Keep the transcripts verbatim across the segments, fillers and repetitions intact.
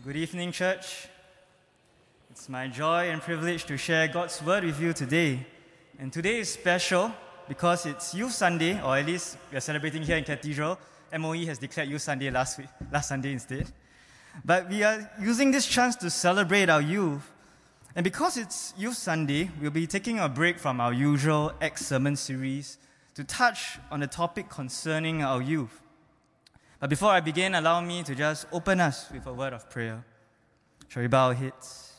Good evening, church. It's my joy and privilege to share God's word with you today. And today is special because it's Youth Sunday, or at least we are celebrating here in Cathedral. M O E has declared Youth Sunday last week, last Sunday instead. But we are using this chance to celebrate our youth. And because it's Youth Sunday, we'll be taking a break from our usual X-Sermon series to touch on the topic concerning our youth. But before I begin, allow me to just open us with a word of prayer. Shall we bow our heads?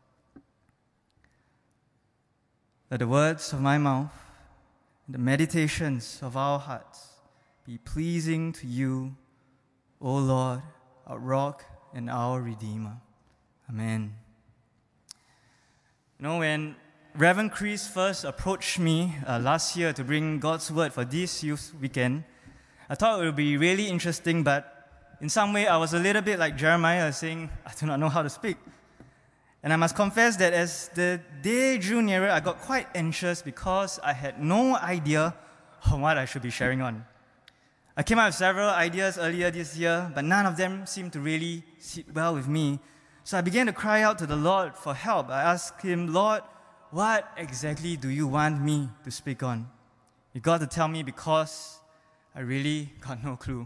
Let the words of my mouth and the meditations of our hearts be pleasing to you, O Lord, our rock and our Redeemer. Amen. You know, when Reverend Chris first approached me uh, last year to bring God's word for this youth weekend, I thought it would be really interesting, but in some way I was a little bit like Jeremiah, saying, I do not know how to speak. And I must confess that as the day drew nearer, I got quite anxious because I had no idea on what I should be sharing on. I came up with several ideas earlier this year, but none of them seemed to really sit well with me. So I began to cry out to the Lord for help. I asked Him, Lord, what exactly do you want me to speak on? You got to tell me because I really got no clue.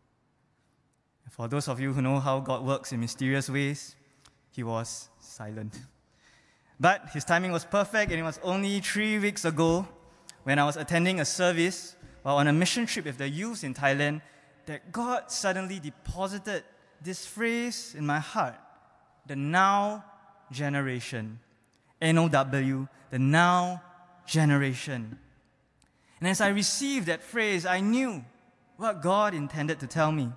For those of you who know how God works in mysterious ways, He was silent. But His timing was perfect, and it was only three weeks ago when I was attending a service while on a mission trip with the youth in Thailand that God suddenly deposited this phrase in my heart, the now generation. N O W, the now generation. And as I received that phrase, I knew what God intended to tell me.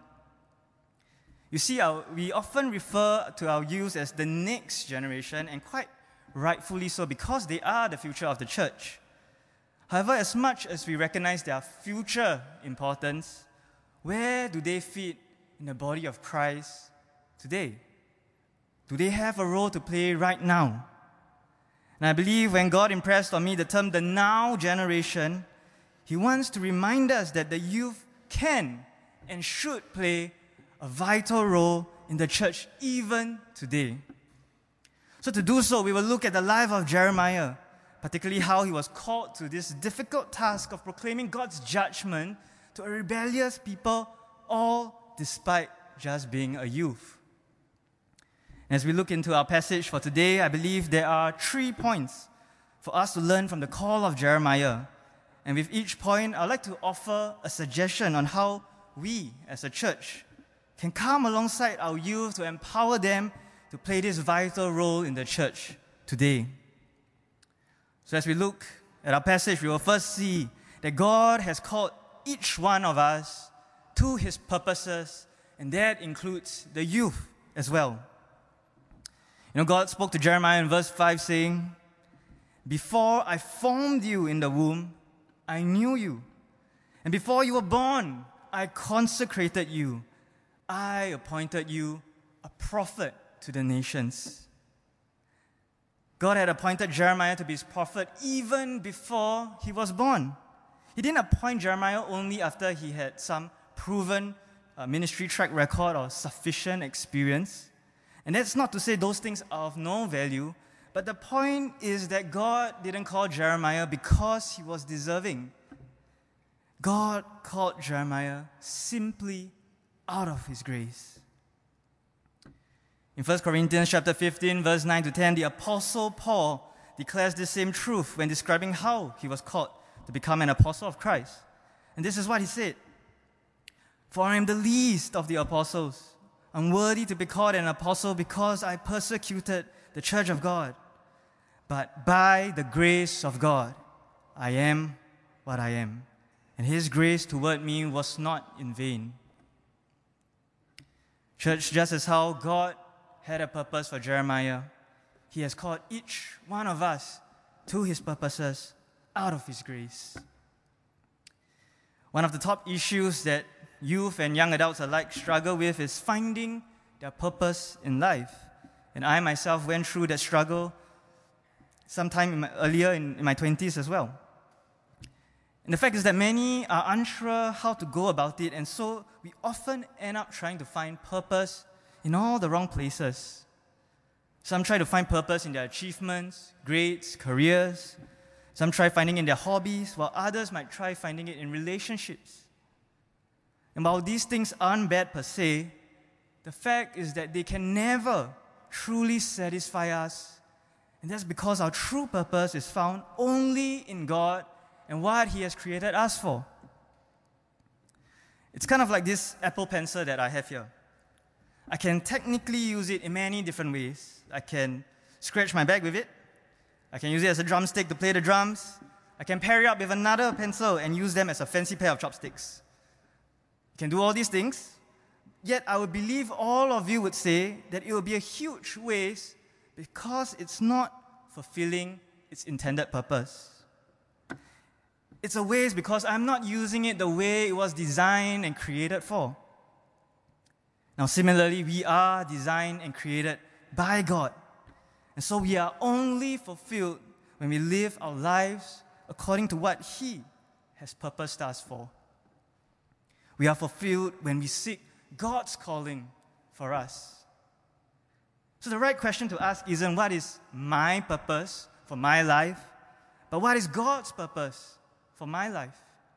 You see, our, we often refer to our youth as the next generation, and quite rightfully so, because they are the future of the church. However, as much as we recognize their future importance, where do they fit in the body of Christ today? Do they have a role to play right now? And I believe when God impressed on me the term the now generation, He wants to remind us that the youth can and should play a vital role in the church even today. So to do so, we will look at the life of Jeremiah, particularly how he was called to this difficult task of proclaiming God's judgment to a rebellious people, all despite just being a youth. As we look into our passage for today, I believe there are three points for us to learn from the call of Jeremiah. And with each point, I'd like to offer a suggestion on how we, as a church, can come alongside our youth to empower them to play this vital role in the church today. So as we look at our passage, we will first see that God has called each one of us to His purposes, and that includes the youth as well. You know, God spoke to Jeremiah in verse five saying, "Before I formed you in the womb, I knew you. And before you were born, I consecrated you. I appointed you a prophet to the nations." God had appointed Jeremiah to be His prophet even before he was born. He didn't appoint Jeremiah only after he had some proven uh, ministry track record or sufficient experience. And that's not to say those things are of no value, but the point is that God didn't call Jeremiah because he was deserving. God called Jeremiah simply out of His grace. In First Corinthians chapter fifteen, verse nine to ten, the Apostle Paul declares the same truth when describing how he was called to become an apostle of Christ. And this is what he said: "For I am the least of the apostles, unworthy to be called an apostle because I persecuted the church of God. But by the grace of God, I am what I am. And His grace toward me was not in vain." Church, just as how God had a purpose for Jeremiah, He has called each one of us to His purposes out of His grace. One of the top issues that youth and young adults alike struggle with is finding their purpose in life. And I myself went through that struggle sometime in my, earlier in, in my twenties as well. And the fact is that many are unsure how to go about it, and so we often end up trying to find purpose in all the wrong places. Some try to find purpose in their achievements, grades, careers. Some try finding it in their hobbies, while others might try finding it in relationships. And while these things aren't bad per se, the fact is that they can never truly satisfy us. And that's because our true purpose is found only in God and what He has created us for. It's kind of like this Apple Pencil that I have here. I can technically use it in many different ways. I can scratch my back with it. I can use it as a drumstick to play the drums. I can pair it up with another pencil and use them as a fancy pair of chopsticks. You can do all these things, yet I would believe all of you would say that it will be a huge waste because it's not fulfilling its intended purpose. It's a waste because I'm not using it the way it was designed and created for. Now, similarly, we are designed and created by God. And so we are only fulfilled when we live our lives according to what He has purposed us for. We are fulfilled when we seek God's calling for us. So the right question to ask isn't what is my purpose for my life, but what is God's purpose for my life?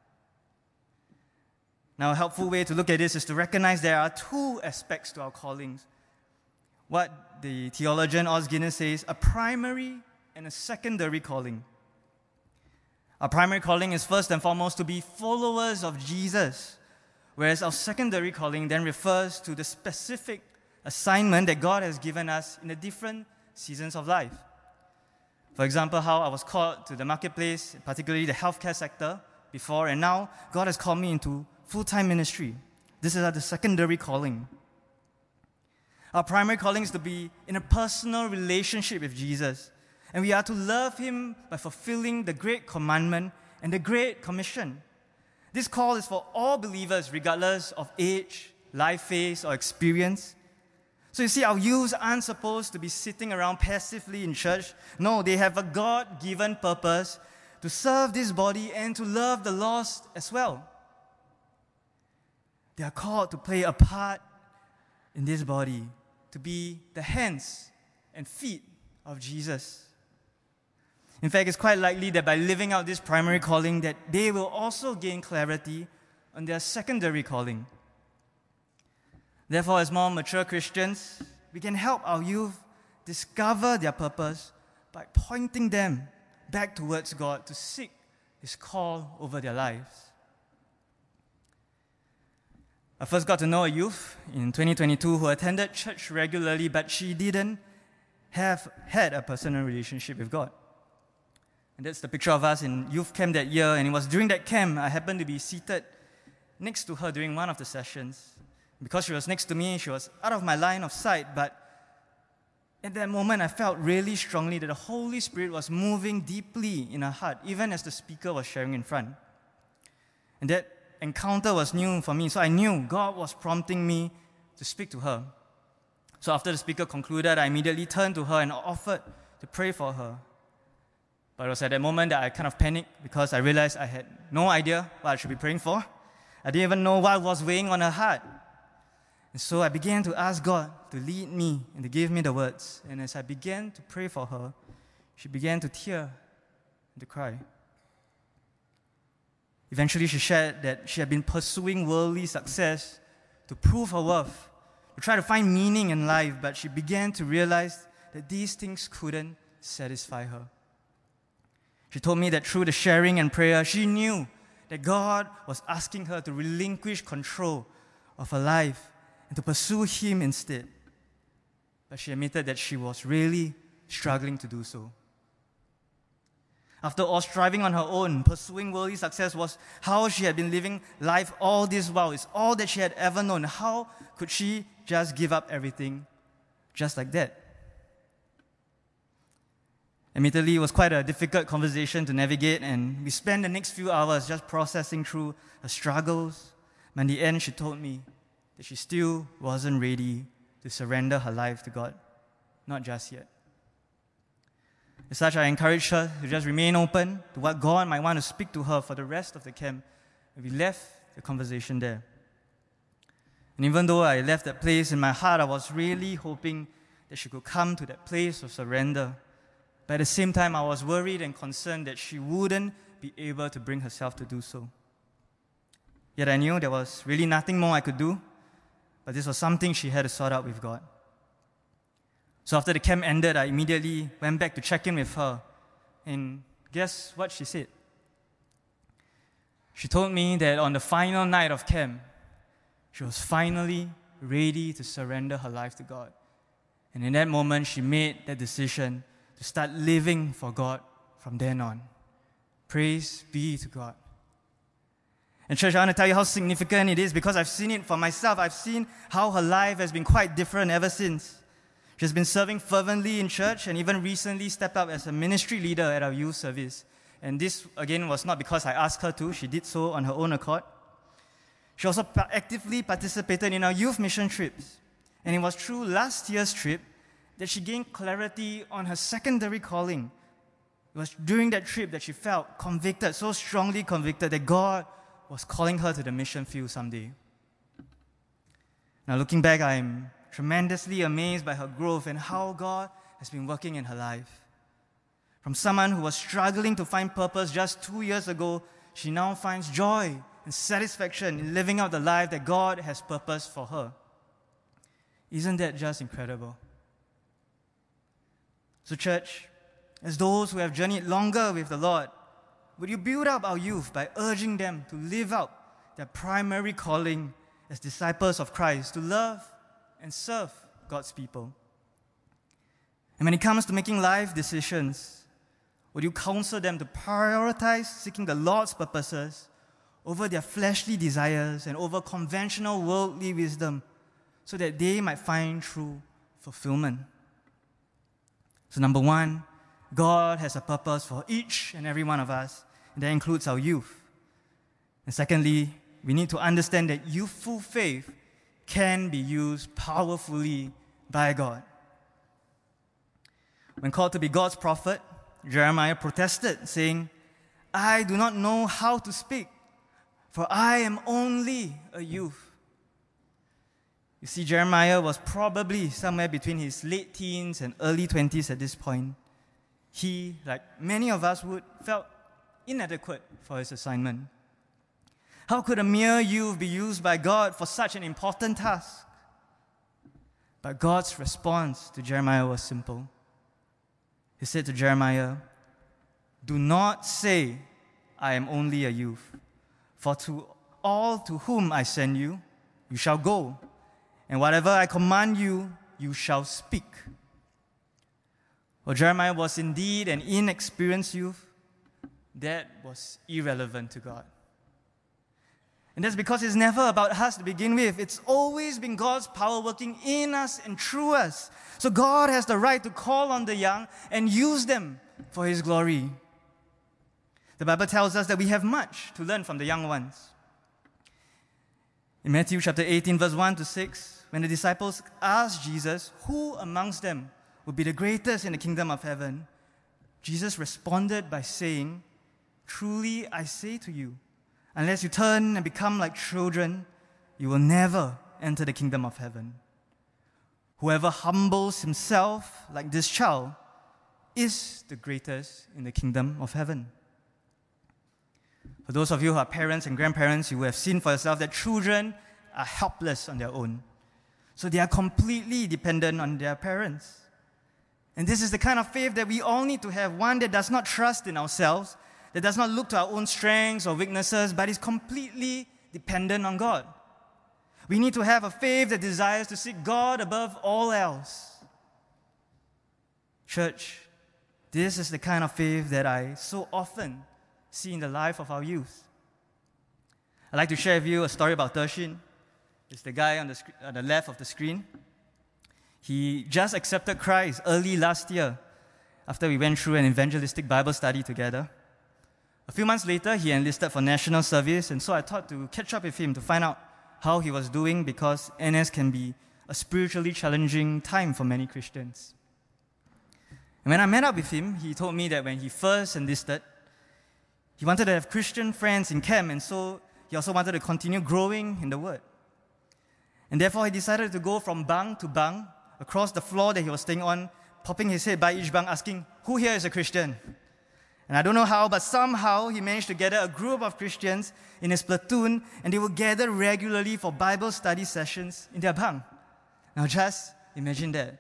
Now, a helpful way to look at this is to recognize there are two aspects to our callings. What the theologian Os Guinness says, a primary and a secondary calling. Our primary calling is first and foremost to be followers of Jesus, whereas our secondary calling then refers to the specific assignment that God has given us in the different seasons of life. For example, how I was called to the marketplace, particularly the healthcare sector, before, and now God has called me into full-time ministry. This is the secondary calling. Our primary calling is to be in a personal relationship with Jesus, and we are to love Him by fulfilling the great commandment and the great commission. This call is for all believers, regardless of age, life phase, or experience. So you see, our youths aren't supposed to be sitting around passively in church. No, they have a God-given purpose to serve this body and to love the lost as well. They are called to play a part in this body, to be the hands and feet of Jesus. In fact, it's quite likely that by living out this primary calling, that they will also gain clarity on their secondary calling. Therefore, as more mature Christians, we can help our youth discover their purpose by pointing them back towards God to seek His call over their lives. I first got to know a youth in twenty twenty-two who attended church regularly, but she didn't have had a personal relationship with God. And that's the picture of us in youth camp that year. And it was during that camp, I happened to be seated next to her during one of the sessions. Because she was next to me, she was out of my line of sight. But at that moment, I felt really strongly that the Holy Spirit was moving deeply in her heart, even as the speaker was sharing in front. And that encounter was new for me, so I knew God was prompting me to speak to her. So after the speaker concluded, I immediately turned to her and offered to pray for her. But it was at that moment that I kind of panicked because I realized I had no idea what I should be praying for. I didn't even know what was weighing on her heart. And so I began to ask God to lead me and to give me the words. And as I began to pray for her, she began to tear and to cry. Eventually, she shared that she had been pursuing worldly success to prove her worth, to try to find meaning in life, but she began to realize that these things couldn't satisfy her. She told me that through the sharing and prayer, she knew that God was asking her to relinquish control of her life and to pursue Him instead. But she admitted that she was really struggling to do so. After all, striving on her own, pursuing worldly success was how she had been living life all this while. It's all that she had ever known. How could she just give up everything just like that? Admittedly, it was quite a difficult conversation to navigate, and we spent the next few hours just processing through her struggles. But in the end, she told me that she still wasn't ready to surrender her life to God. Not just yet. As such, I encouraged her to just remain open to what God might want to speak to her for the rest of the camp. And we left the conversation there. And even though I left that place, in my heart I was really hoping that she could come to that place of surrender. But at the same time, I was worried and concerned that she wouldn't be able to bring herself to do so. Yet I knew there was really nothing more I could do, but this was something she had to sort out with God. So after the camp ended, I immediately went back to check in with her. And guess what she said? She told me that on the final night of camp, she was finally ready to surrender her life to God. And in that moment, she made that decision to start living for God from then on. Praise be to God. And church, I want to tell you how significant it is because I've seen it for myself. I've seen how her life has been quite different ever since. She's been serving fervently in church and even recently stepped up as a ministry leader at our youth service. And this, again, was not because I asked her to. She did so on her own accord. She also actively participated in our youth mission trips. And it was through last year's trip that she gained clarity on her secondary calling. It was during that trip that she felt convicted, so strongly convicted that God was calling her to the mission field someday. Now looking back, I'm tremendously amazed by her growth and how God has been working in her life. From someone who was struggling to find purpose just two years ago, she now finds joy and satisfaction in living out the life that God has purposed for her. Isn't that just incredible? So church, as those who have journeyed longer with the Lord, would you build up our youth by urging them to live out their primary calling as disciples of Christ, to love and serve God's people? And when it comes to making life decisions, would you counsel them to prioritize seeking the Lord's purposes over their fleshly desires and over conventional worldly wisdom so that they might find true fulfillment? So number one, God has a purpose for each and every one of us, and that includes our youth. And secondly, we need to understand that youthful faith can be used powerfully by God. When called to be God's prophet, Jeremiah protested, saying, "I do not know how to speak, for I am only a youth." You see, Jeremiah was probably somewhere between his late teens and early twenties at this point. He, like many of us would, felt inadequate for his assignment. How could a mere youth be used by God for such an important task? But God's response to Jeremiah was simple. He said to Jeremiah, "Do not say, 'I am only a youth,' for to all to whom I send you, you shall go, and whatever I command you, you shall speak." Well, Jeremiah was indeed an inexperienced youth. That was irrelevant to God. And that's because it's never about us to begin with. It's always been God's power working in us and through us. So God has the right to call on the young and use them for His glory. The Bible tells us that we have much to learn from the young ones. In Matthew chapter eighteen, verse one to six, when the disciples asked Jesus who amongst them would be the greatest in the kingdom of heaven, Jesus responded by saying, "Truly I say to you, unless you turn and become like children, you will never enter the kingdom of heaven. Whoever humbles himself like this child is the greatest in the kingdom of heaven." For those of you who are parents and grandparents, you will have seen for yourself that children are helpless on their own. So they are completely dependent on their parents. And this is the kind of faith that we all need to have, one that does not trust in ourselves, that does not look to our own strengths or weaknesses, but is completely dependent on God. We need to have a faith that desires to seek God above all else. Church, this is the kind of faith that I so often see in the life of our youth. I'd like to share with you a story about Tershin. It's the guy on the, sc- on the left of the screen. He just accepted Christ early last year after we went through an evangelistic Bible study together. A few months later, he enlisted for national service, and so I thought to catch up with him to find out how he was doing, because N S can be a spiritually challenging time for many Christians. And when I met up with him, he told me that when he first enlisted, he wanted to have Christian friends in camp, and so he also wanted to continue growing in the Word. And therefore, he decided to go from bunk to bunk across the floor that he was staying on, popping his head by each bunk, asking, "Who here is a Christian?" And I don't know how, but somehow he managed to gather a group of Christians in his platoon, and they would gather regularly for Bible study sessions in their bunk. Now just imagine that.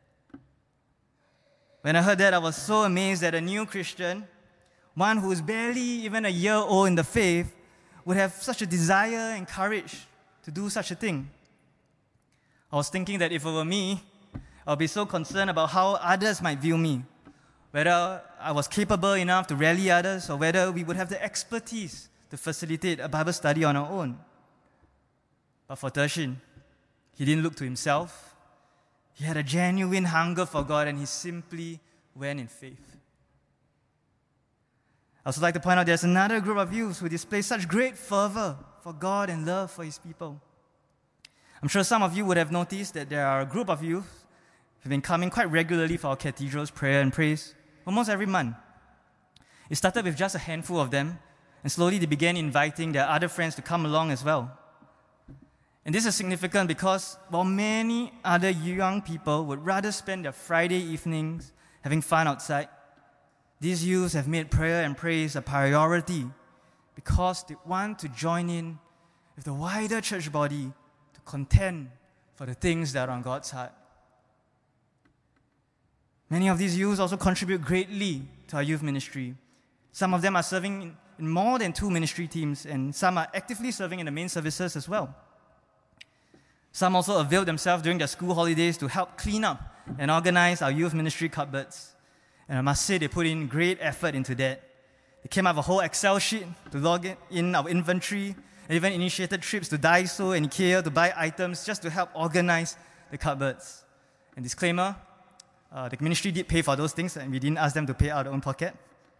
When I heard that, I was so amazed that a new Christian, one who is barely even a year old in the faith, would have such a desire and courage to do such a thing. I was thinking that if it were me, I would be so concerned about how others might view me, whether I was capable enough to rally others, or whether we would have the expertise to facilitate a Bible study on our own. But for Tershin, he didn't look to himself. He had a genuine hunger for God, and he simply went in faith. I also like to point out there's another group of youths who display such great fervor for God and love for His people. I'm sure some of you would have noticed that there are a group of youth who have been coming quite regularly for our cathedral's prayer and praise almost every month. It started with just a handful of them, and slowly they began inviting their other friends to come along as well. And this is significant because while many other young people would rather spend their Friday evenings having fun outside, these youths have made prayer and praise a priority because they want to join in with the wider church body to contend for the things that are on God's heart. Many of these youths also contribute greatly to our youth ministry. Some of them are serving in, in more than two ministry teams, and some are actively serving in the main services as well. Some also avail themselves during their school holidays to help clean up and organize our youth ministry cupboards. And I must say they put in great effort into that. They came up with a whole Excel sheet to log in our inventory, and even initiated trips to Daiso and IKEA to buy items just to help organize the cupboards. And disclaimer, uh, the ministry did pay for those things, and we didn't ask them to pay out of their own pocket.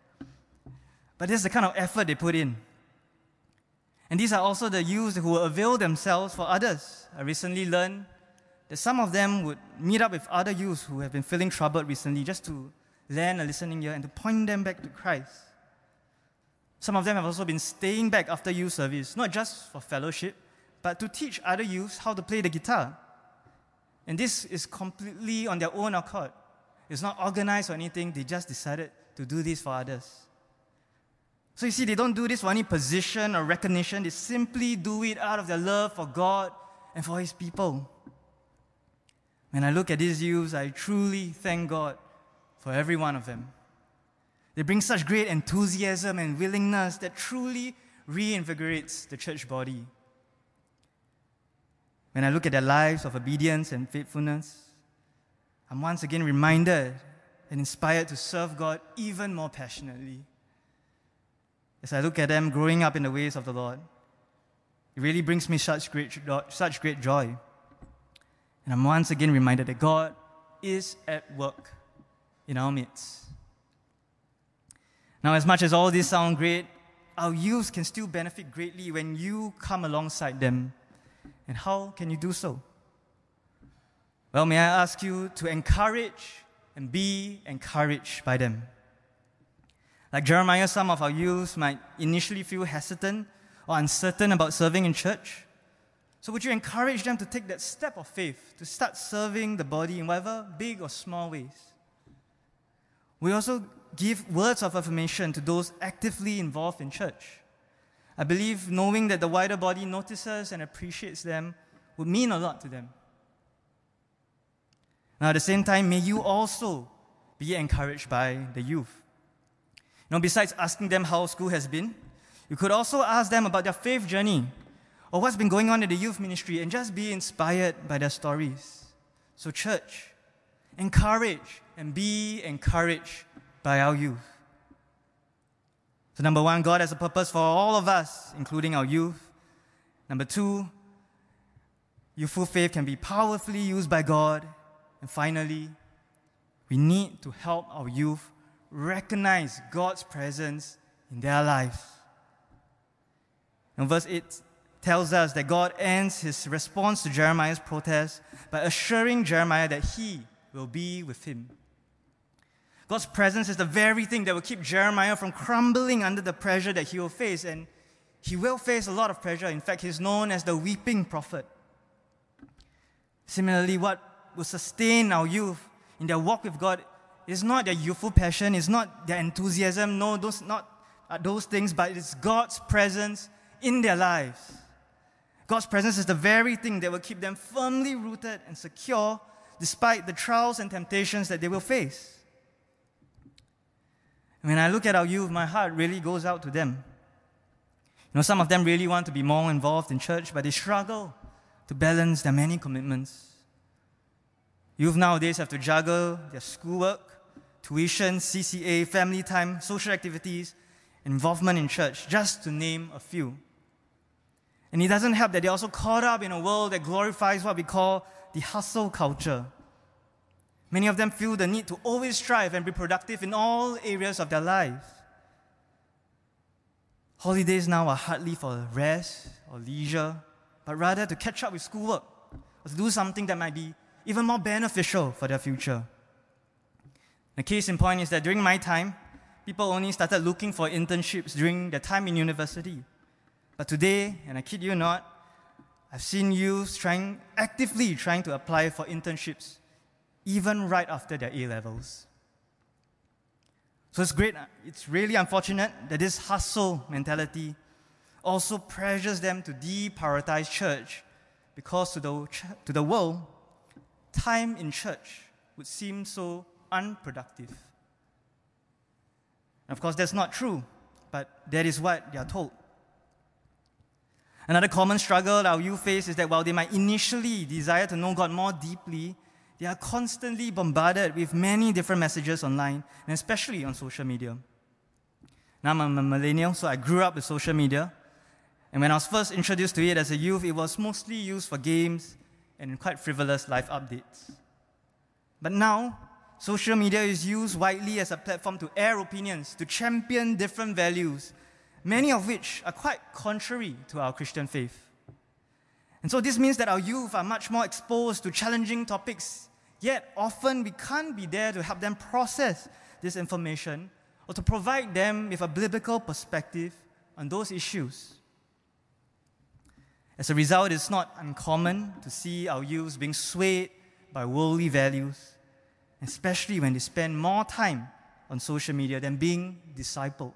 But this is the kind of effort they put in. And these are also the youths who will avail themselves for others. I recently learned that some of them would meet up with other youths who have been feeling troubled recently just to lend a listening ear and to point them back to Christ. Some of them have also been staying back after youth service, not just for fellowship, but to teach other youths how to play the guitar. And this is completely on their own accord. It's not organized or anything, they just decided to do this for others. So you see, they don't do this for any position or recognition, they simply do it out of their love for God and for His people. When I look at these youths, I truly thank God for every one of them. They bring such great enthusiasm and willingness that truly reinvigorates the church body. When I look at their lives of obedience and faithfulness, I'm once again reminded and inspired to serve God even more passionately. As I look at them growing up in the ways of the Lord, it really brings me such great, such great joy. And I'm once again reminded that God is at work in our midst. Now, as much as all these sound great, our youth can still benefit greatly when you come alongside them. And how can you do so? Well, may I ask you to encourage and be encouraged by them. Like Jeremiah, some of our youth might initially feel hesitant or uncertain about serving in church. So would you encourage them to take that step of faith, to start serving the body in whatever big or small ways? We also give words of affirmation to those actively involved in church. I believe knowing that the wider body notices and appreciates them would mean a lot to them. Now, at the same time, may you also be encouraged by the youth. You know, besides asking them how school has been, you could also ask them about their faith journey or what's been going on in the youth ministry and just be inspired by their stories. So church, encourage and be encouraged by our youth. So number one, God has a purpose for all of us, including our youth. Number two, youthful faith can be powerfully used by God. And finally, we need to help our youth recognize God's presence in their lives. And verse eight tells us that God ends his response to Jeremiah's protest by assuring Jeremiah that he will be with him. God's presence is the very thing that will keep Jeremiah from crumbling under the pressure that he will face. And he will face a lot of pressure. In fact, he's known as the weeping prophet. Similarly, what will sustain our youth in their walk with God is not their youthful passion, it's not their enthusiasm, no, those not uh, those things, but it's God's presence in their lives. God's presence is the very thing that will keep them firmly rooted and secure despite the trials and temptations that they will face. When I look at our youth, my heart really goes out to them. You know, some of them really want to be more involved in church, but they struggle to balance their many commitments. Youth nowadays have to juggle their schoolwork, tuition, C C A, family time, social activities, involvement in church, just to name a few. And it doesn't help that they're also caught up in a world that glorifies what we call the hustle culture. Many of them feel the need to always strive and be productive in all areas of their lives. Holidays now are hardly for rest or leisure, but rather to catch up with schoolwork or to do something that might be even more beneficial for their future. The case in point is that during my time, people only started looking for internships during their time in university. But today, and I kid you not, I've seen youth trying, actively trying to apply for internships, even right after their A-levels. So it's great, it's really unfortunate that this hustle mentality also pressures them to deprioritize church, because to the, to the world, time in church would seem so unproductive. And of course, that's not true, but that is what they are told. Another common struggle our youth face is that while they might initially desire to know God more deeply, they are constantly bombarded with many different messages online, and especially on social media. Now, I'm a millennial, so I grew up with social media. And when I was first introduced to it as a youth, it was mostly used for games and quite frivolous life updates. But now, social media is used widely as a platform to air opinions, to champion different values, many of which are quite contrary to our Christian faith. And so this means that our youth are much more exposed to challenging topics, yet often we can't be there to help them process this information or to provide them with a biblical perspective on those issues. As a result, it's not uncommon to see our youth being swayed by worldly values, especially when they spend more time on social media than being discipled.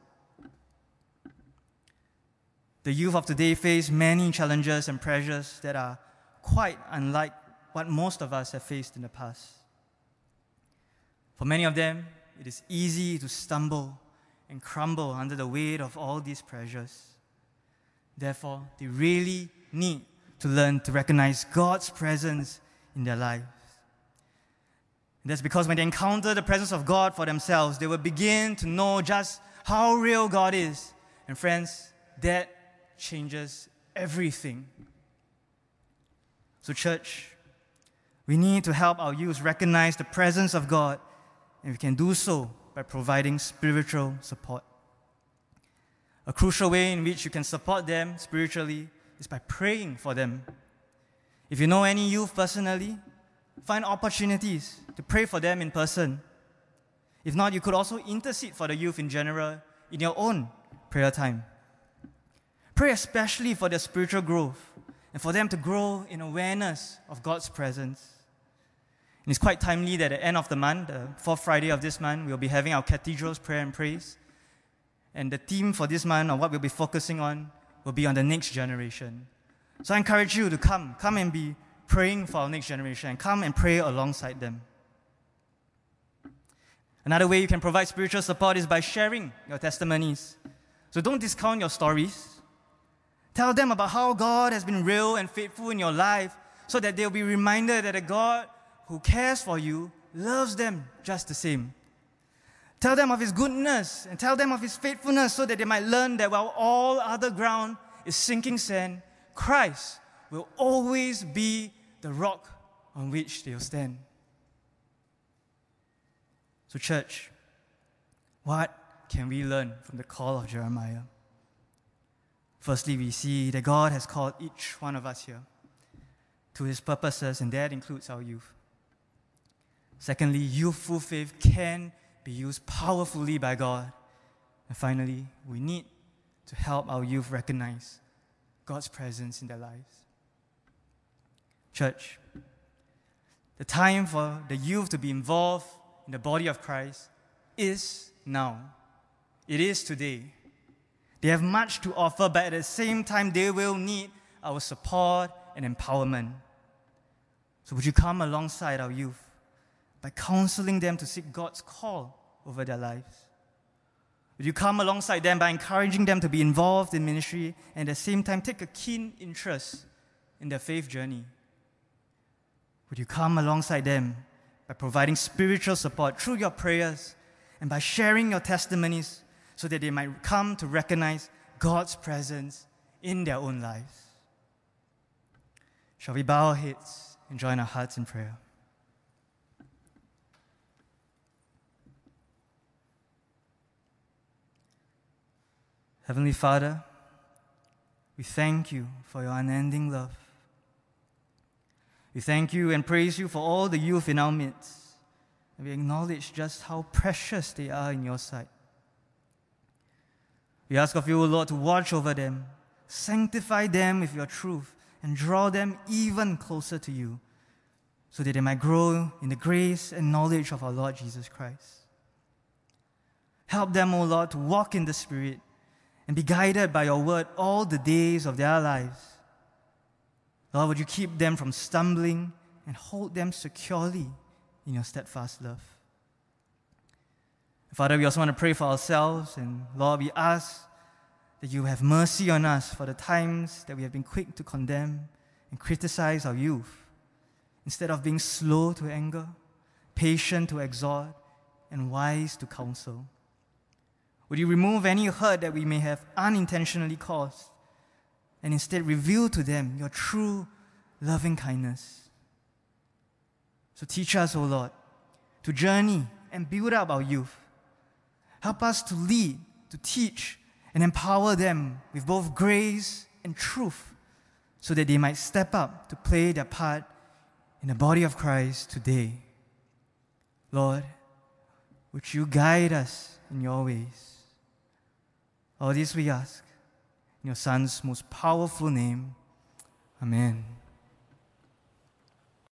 The youth of today face many challenges and pressures that are quite unlike what most of us have faced in the past. For many of them, it is easy to stumble and crumble under the weight of all these pressures. Therefore, they really need to learn to recognize God's presence in their lives. And that's because when they encounter the presence of God for themselves, they will begin to know just how real God is. And friends, that changes everything. So church, we need to help our youth recognize the presence of God, and we can do so by providing spiritual support. A crucial way in which you can support them spiritually is by praying for them. If you know any youth personally, find opportunities to pray for them in person. If not, you could also intercede for the youth in general in your own prayer time. Pray especially for their spiritual growth and for them to grow in awareness of God's presence. And it's quite timely that at the end of the month, the fourth Friday of this month, we'll be having our Cathedrals Prayer and Praise. And the theme for this month, or what we'll be focusing on, will be on the next generation. So I encourage you to come, come and be praying for our next generation, and come and pray alongside them. Another way you can provide spiritual support is by sharing your testimonies. So don't discount your stories. Tell them about how God has been real and faithful in your life, so that they'll be reminded that a God who cares for you loves them just the same. Tell them of His goodness and tell them of His faithfulness, so that they might learn that while all other ground is sinking sand, Christ will always be the rock on which they'll stand. So church, what can we learn from the call of Jeremiah? Firstly, we see that God has called each one of us here to His purposes, and that includes our youth. Secondly, youthful faith can be used powerfully by God. And finally, we need to help our youth recognize God's presence in their lives. Church, The time for the youth to be involved in the body of Christ is now. It is today. They have much to offer, but at the same time, they will need our support and empowerment. So would you come alongside our youth by counseling them to seek God's call over their lives? Would you come alongside them by encouraging them to be involved in ministry and at the same time take a keen interest in their faith journey? Would you come alongside them by providing spiritual support through your prayers and by sharing your testimonies so that they might come to recognize God's presence in their own lives? Shall we bow our heads and join our hearts in prayer? Heavenly Father, we thank you for your unending love. We thank you and praise you for all the youth in our midst. And we acknowledge just how precious they are in your sight. We ask of you, O Lord, to watch over them, sanctify them with your truth, and draw them even closer to you, so that they might grow in the grace and knowledge of our Lord Jesus Christ. Help them, O Lord, to walk in the Spirit and be guided by your word all the days of their lives. Lord, would you keep them from stumbling and hold them securely in your steadfast love. Father, we also want to pray for ourselves, and Lord, we ask that you have mercy on us for the times that we have been quick to condemn and criticize our youth, instead of being slow to anger, patient to exhort, and wise to counsel. Would you remove any hurt that we may have unintentionally caused, and instead reveal to them your true loving kindness? So teach us, O Lord, to journey and build up our youth. Help us to lead, to teach, and empower them with both grace and truth, so that they might step up to play their part in the body of Christ today. Lord, would you guide us in your ways? All this we ask in your Son's most powerful name. Amen.